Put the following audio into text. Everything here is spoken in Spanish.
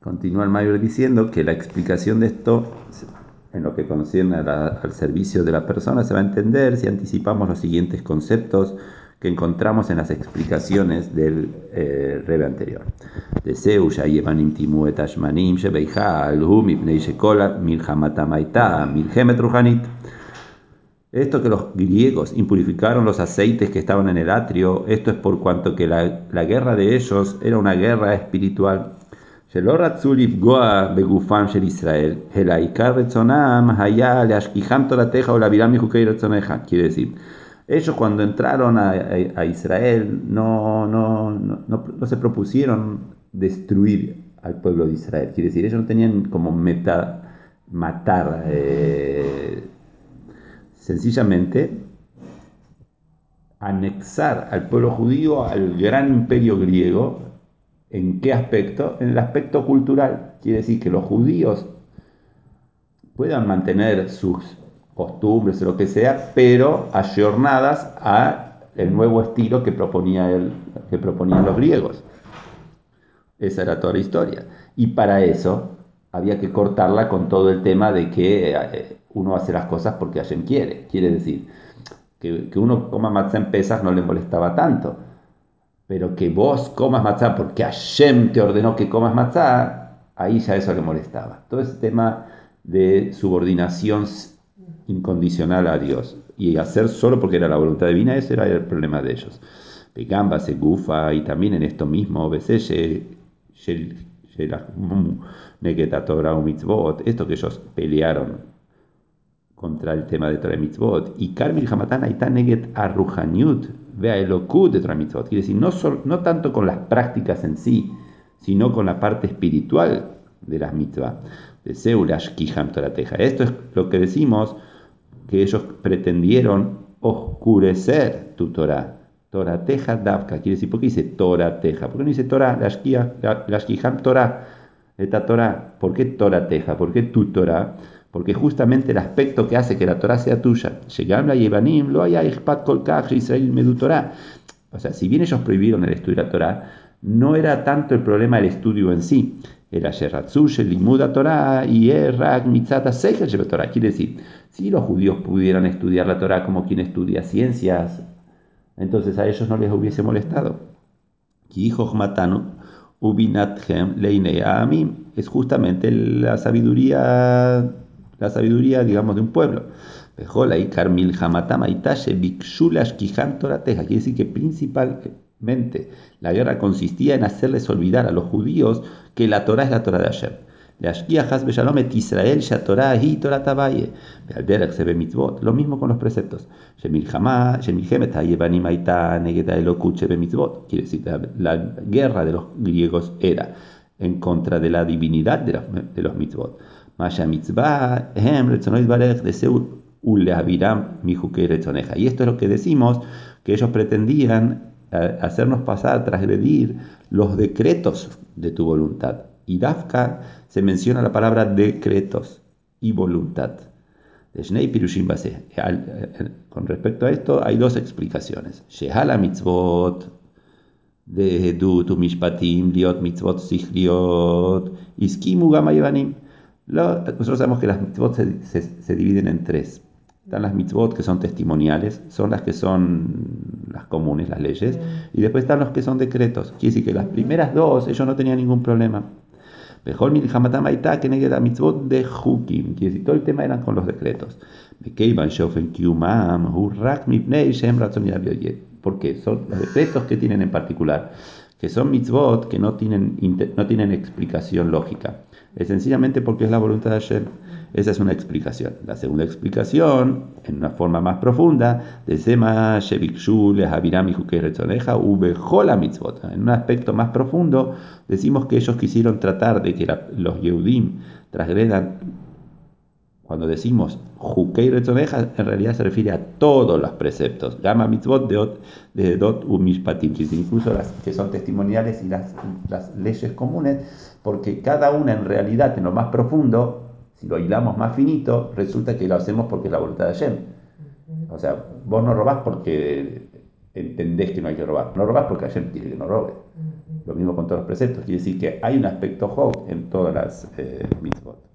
Continúa el Mayor diciendo que la explicación de esto, en lo que concierne al servicio de la persona, se va a entender si anticipamos los siguientes conceptos que encontramos en las explicaciones del Rebbe anterior. Deseu shayevanim timu et ashmanim shebeija alhu mipnei shekola milhamatam haita milhemet ruhanit. Esto que los griegos impurificaron los aceites que estaban en el atrio, esto es por cuanto que la guerra de ellos era una guerra espiritual. שלא רצו לפגוע בגופם של ישראל, אלא עיקר רצונם היה להשכיחם תורתך ולהעבירם מחוקי רצונך. Quiere decir, ellos cuando entraron a Israel no se propusieron destruir al pueblo de Israel. Quiere decir, ellos no tenían como meta matar, sencillamente anexar al pueblo judío al gran imperio griego. ¿En qué aspecto? En el aspecto cultural. Quiere decir que los judíos puedan mantener sus costumbres o lo que sea, pero ayornadas a el nuevo estilo que proponían los griegos. Esa era toda la historia. Y para eso había que cortarla con todo el tema de que uno hace las cosas porque Hashem quiere. Quiere decir que uno coma matzah en Pesach no le molestaba tanto. Pero que vos comas matzá porque Hashem te ordenó que comas matzá, ahí ya eso le molestaba. Todo ese tema de subordinación incondicional a Dios y hacer solo porque era la voluntad divina, ese era el problema de ellos. Pegamba, se gufa, y también en esto mismo, esto que ellos pelearon contra el tema de Torah Mitzvot. Y Karmil Hamatán Aitá Neget Arruhaniut, vea Elokut de Torah Mitzvot. Quiere decir, no tanto con las prácticas en sí, sino con la parte espiritual de las mitzvah. De Seulash Kiham Torateja. Esto es lo que decimos que ellos pretendieron oscurecer tu Torah. Torateja Davka. Quiere decir, ¿por qué dice Torateja? ¿Por qué no dice Torah? Lash Kiham Torah. Esta Torah. ¿Por qué Torateja? ¿Por qué tu Torah? Porque justamente el aspecto que hace que la Torah sea tuya, o sea, si bien ellos prohibieron el estudio de la Torah, no era tanto el problema del estudio en sí. Era el limuda Torah y Torah. Quiere decir, si los judíos pudieran estudiar la Torah como quien estudia ciencias, entonces a ellos no les hubiese molestado. Es justamente la sabiduría, digamos, de un pueblo. Quiere decir que principalmente la guerra consistía en hacerles olvidar a los judíos que la Torah es la Torah de Hashem. Lo mismo con los preceptos. Quiere decir que la guerra de los griegos era en contra de la divinidad de los mitzvot. Y esto es lo que decimos, que ellos pretendían hacernos pasar, transgredir los decretos de tu voluntad. Y Dafka se menciona la palabra decretos y voluntad. Con respecto a esto hay dos explicaciones. Shehala mitzvot de tu mishpatim liot mitzvot sichliot iskimu gama yevanim. Nosotros sabemos que las mitzvot se dividen en tres. Están las mitzvot que son testimoniales, son las que son las comunes, las leyes, y después están los que son decretos. Quiere decir que las primeras dos ellos no tenían ningún problema. Bejol milhamatam haita keneged mitzvot de hukim. Quiere decir, todo el tema eran con los decretos. Bekeivan shofen kiumam hurak mipnei shem ratzon yavyoyet. Porque son los decretos que tienen en particular, que son mitzvot que no tienen explicación lógica. Es sencillamente porque es la voluntad de Hashem. Esa es una explicación. La segunda explicación, en una forma más profunda, de Sema Shevikshu Lehaviram Hukei Retzoneja Ubejola Mitzvot. En un aspecto más profundo, decimos que ellos quisieron tratar de que los Yehudim transgredan. Cuando decimos Hukei Retzoneja, en realidad se refiere a todos los preceptos. Gama Mitzvot de Dot Mishpatim, incluso las que son testimoniales y las leyes comunes, porque cada una en realidad, en lo más profundo, si lo hilamos más finito, resulta que lo hacemos porque es la voluntad de Hashem. O sea, vos no robás porque entendés que no hay que robar. No robás porque Hashem quiere que no robes. Lo mismo con todos los preceptos. Quiere decir que hay un aspecto Hov en todas las mitzvot.